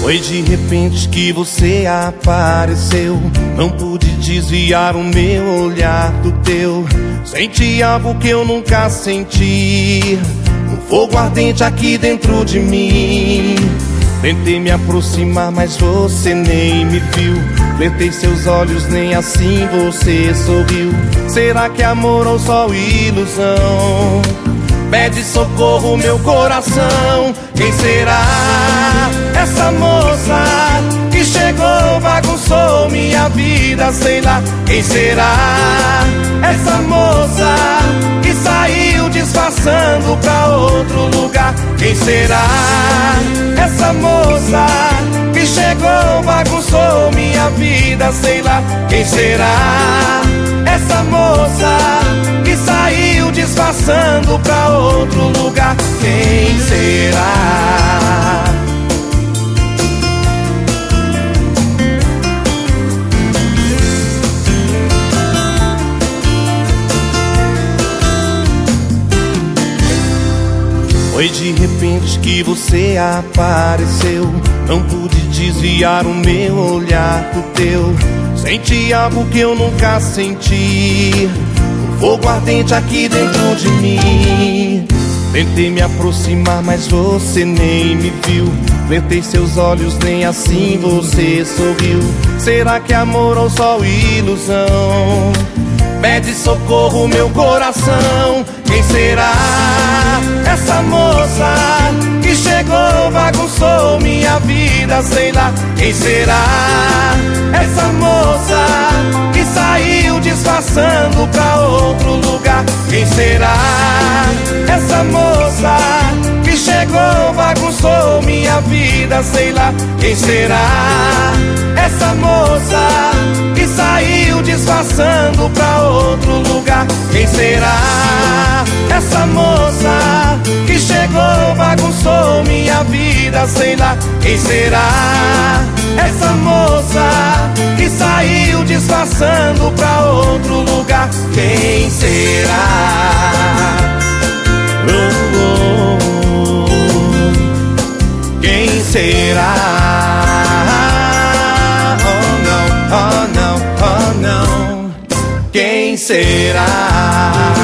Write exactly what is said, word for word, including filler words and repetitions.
Foi de repente que você apareceu, não pude desviar o meu olhar do teu. Senti algo que eu nunca senti, um fogo ardente aqui dentro de mim. Tentei me aproximar, mas você nem me viu. Flertei seus olhos, nem assim você sorriu. Será que é amor ou só ilusão? Pede socorro meu coração. Quem será essa moça que chegou, bagunçou minha vida, sei lá. Quem será essa moça que saiu disfarçando pra outro lugar? Quem será essa moça que chegou, bagunçou minha vida, sei lá. Quem será essa moça que saiu disfarçando pra outro lugar? Quem será? Foi de repente que você apareceu, não pude desviar o meu olhar do teu. Senti algo que eu nunca senti, um fogo ardente aqui dentro de mim. Tentei me aproximar, mas você nem me viu. Flertei seus olhos, nem assim você sorriu. Será que é amor ou só ilusão? Pede socorro meu coração. Quem será essa moça que chegou, bagunçou minha vida, sei lá. Quem será essa moça que saiu disfarçando pra outro lugar? Quem será essa moça que chegou, bagunçou minha vida, sei lá. Quem será essa moça que saiu disfarçando pra outro lugar? Quem será essa moça que chegou, bagunçou minha vida, sei lá. Quem será essa moça que saiu disfarçando pra outro lugar? Quem será? Oh, oh, oh. Quem será? Oh não, oh não, oh não. Quem será?